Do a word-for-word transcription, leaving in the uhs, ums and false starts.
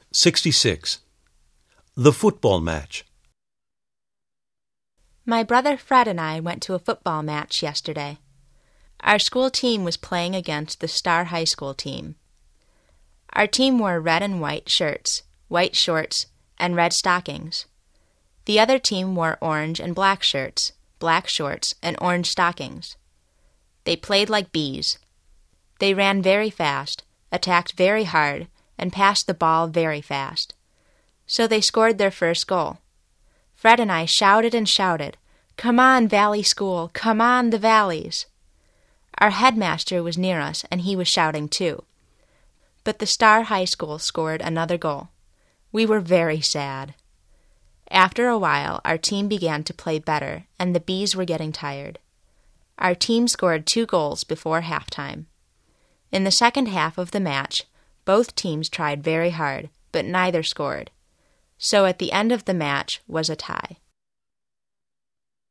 sixty-six. The football match. My brother Fred and I went to a football match yesterday. Our school team was playing against the Star High School team. Our team wore red and white shirts, white shorts, and red stockings. The other team wore orange and black shirts, black shorts, and orange stockings. They played like bees. They ran very fast, attacked very hard, and passed the ball very fast. So they scored their first goal. Fred and I shouted and shouted, "Come on, Valley School! Come on, the Valleys!" Our headmaster was near us, and he was shouting too. But the Star High School scored another goal. We were very sad. After a while, our team began to play better, and the bees were getting tired. Our team scored two goals before halftime. In the second half of the match, both teams tried very hard, but neither scored. So at the end of the match was a tie.